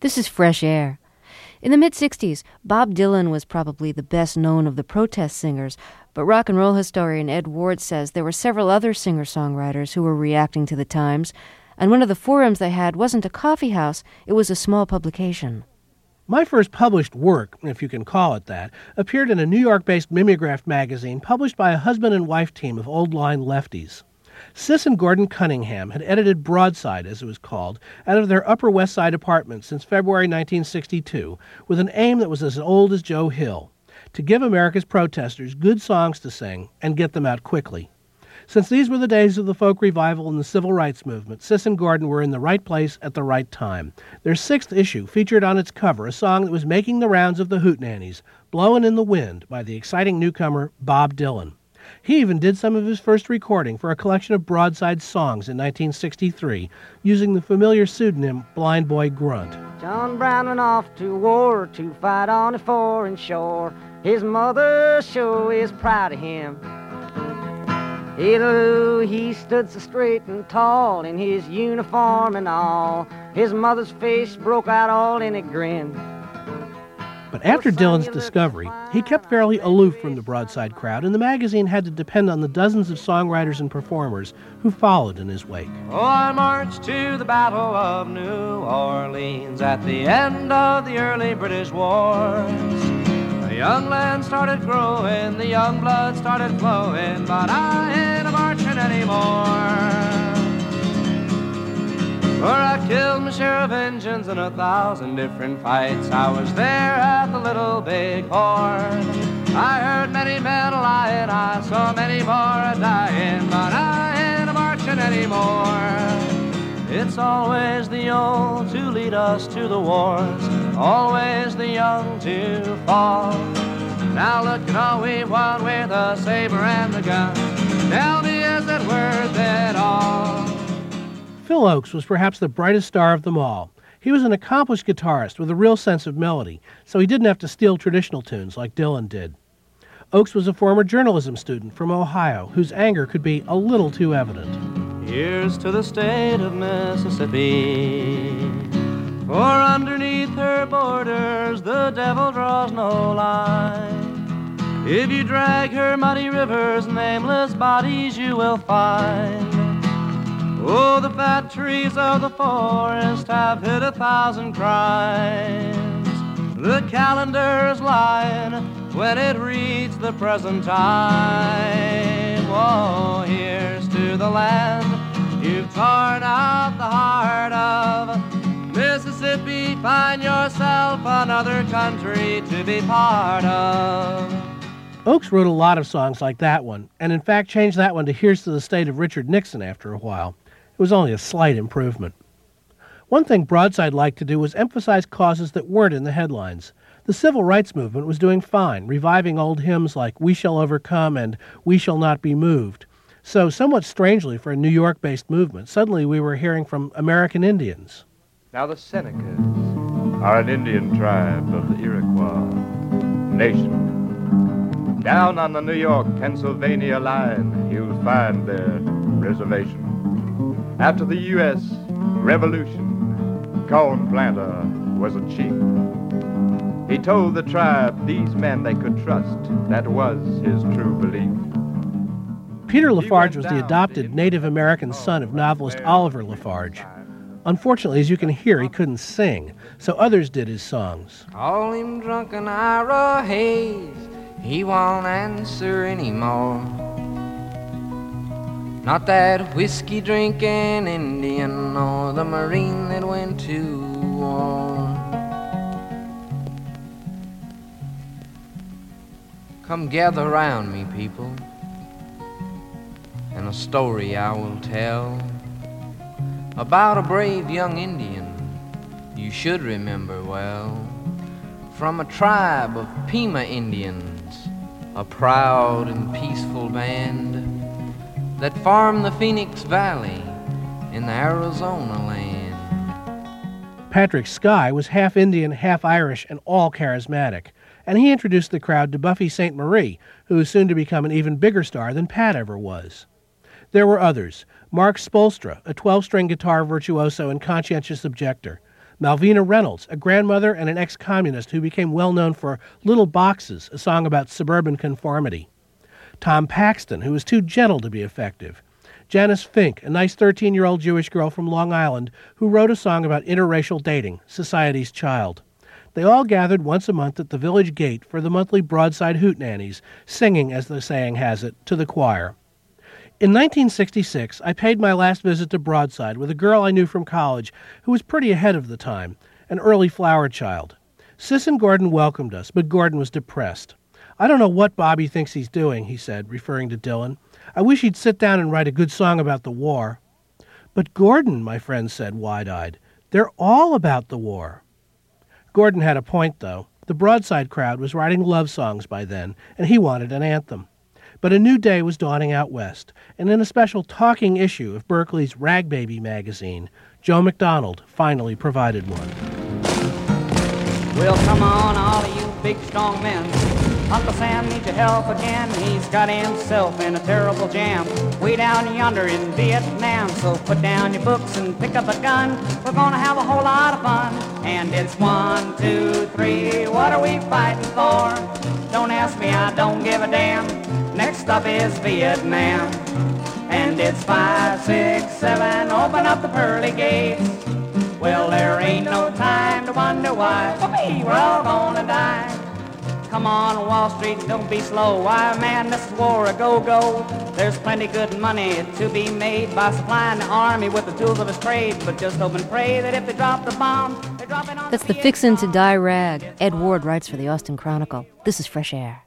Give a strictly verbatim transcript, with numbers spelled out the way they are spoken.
This is Fresh Air. In the mid-sixties, Bob Dylan was probably the best known of the protest singers, but rock and roll historian Ed Ward says there were several other singer-songwriters who were reacting to the times, and one of the forums they had wasn't a coffee house, it was a small publication. My first published work, if you can call it that, appeared in a New York-based mimeograph magazine published by a husband and wife team of old-line lefties. Sis and Gordon Cunningham had edited Broadside, as it was called, out of their Upper West Side apartment since February nineteen sixty-two, with an aim that was as old as Joe Hill, to give America's protesters good songs to sing and get them out quickly. Since these were the days of the folk revival and the civil rights movement, Sis and Gordon were in the right place at the right time. Their sixth issue featured on its cover a song that was making the rounds of the hootenannies, Blowin' in the Wind, by the exciting newcomer Bob Dylan. He even did some of his first recording for a collection of Broadside songs in nineteen sixty-three, using the familiar pseudonym Blind Boy Grunt. John Brown went off to war to fight on the foreign shore. His mother sure is proud of him. Hello, he stood so straight and tall in his uniform and all. His mother's face broke out all in a grin. But after Dylan's discovery, he kept fairly aloof from the Broadside crowd, and the magazine had to depend on the dozens of songwriters and performers who followed in his wake. Oh, I marched to the Battle of New Orleans at the end of the early British wars. The young land started growing, the young blood started flowing, but I ain't a-marching anymore. For I killed my share of Injuns in a thousand different fights. I was there at the Little Big Horn. I heard many men lying, I saw many more a-dying, but I ain't a-marching anymore. It's always the old to lead us to the wars, always the young to fall. Now look at all we've won with the saber and the gun. Tell me, is it worth it all? Phil Ochs was perhaps the brightest star of them all. He was an accomplished guitarist with a real sense of melody, so he didn't have to steal traditional tunes like Dylan did. Ochs was a former journalism student from Ohio, whose anger could be a little too evident. Here's to the state of Mississippi, for underneath her borders the devil draws no line. If you drag her muddy rivers, nameless bodies you will find. Oh, the fat trees of the forest have hid a thousand crimes. The calendar's lying when it reads the present time. Oh, here's to the land you've torn out the heart of. Mississippi, find yourself another country to be part of. Ochs wrote a lot of songs like that one, and in fact changed that one to Here's to the State of Richard Nixon after a while. It was only a slight improvement. One thing Broadside liked to do was emphasize causes that weren't in the headlines. The civil rights movement was doing fine, reviving old hymns like We Shall Overcome and We Shall Not Be Moved. So, somewhat strangely for a New York-based movement, suddenly we were hearing from American Indians. Now the Senecas are an Indian tribe of the Iroquois nation. Down on the New York-Pennsylvania line, you'll find their reservation. After the U S Revolution, Corn Planter was a chief. He told the tribe these men they could trust. That was his true belief. Peter Lafarge was the adopted Native American son of novelist Oliver Lafarge. Unfortunately, as you can hear, he couldn't sing, so others did his songs. Call him drunken Ira Hayes, he won't answer anymore. Not that whiskey-drinking Indian or the Marine that went to war. Come gather round me, people, and a story I will tell about a brave young Indian you should remember well, from a tribe of Pima Indians, a proud and peaceful band that farmed the Phoenix Valley in the Arizona land. Patrick Skye was half Indian, half Irish, and all charismatic, and he introduced the crowd to Buffy Sainte Marie, who was soon to become an even bigger star than Pat ever was. There were others. Mark Spolstra, a twelve-string guitar virtuoso and conscientious objector. Malvina Reynolds, a grandmother and an ex-communist who became well known for Little Boxes, a song about suburban conformity. Tom Paxton, who was too gentle to be effective. Janice Fink, a nice thirteen-year-old Jewish girl from Long Island who wrote a song about interracial dating, Society's Child. They all gathered once a month at the village gate for the monthly Broadside Hootenannies, singing, as the saying has it, to the choir. In nineteen sixty-six, I paid my last visit to Broadside with a girl I knew from college who was pretty ahead of the time, an early flower child. Sis and Gordon welcomed us, but Gordon was depressed. "I don't know what Bobby thinks he's doing," he said, referring to Dylan. "I wish he'd sit down and write a good song about the war." "But Gordon," my friend said, wide-eyed, "they're all about the war." Gordon had a point, though. The Broadside crowd was writing love songs by then, and he wanted an anthem. But a new day was dawning out west, and in a special talking issue of Berkeley's Rag Baby magazine, Joe McDonald finally provided one. Well, come on, all of you big, strong men. Uncle Sam needs your help again. He's got himself in a terrible jam way down yonder in Vietnam. So put down your books and pick up a gun. We're gonna have a whole lot of fun. And it's one, two, three, what are we fighting for? Don't ask me, I don't give a damn. Next up is Vietnam. And it's five, six, seven, open up the pearly gates. Well, there ain't no time to wonder why. For me, we're all gonna die. Come on, Wall Street, don't be slow. Why, man, this is war a go-go. There's plenty good money to be made by supplying the army with the tools of his trade. But just hope and pray that if they drop the bomb, they drop it on That's the the fixin' to die rag. Ed Ward writes for the Austin Chronicle. This is Fresh Air.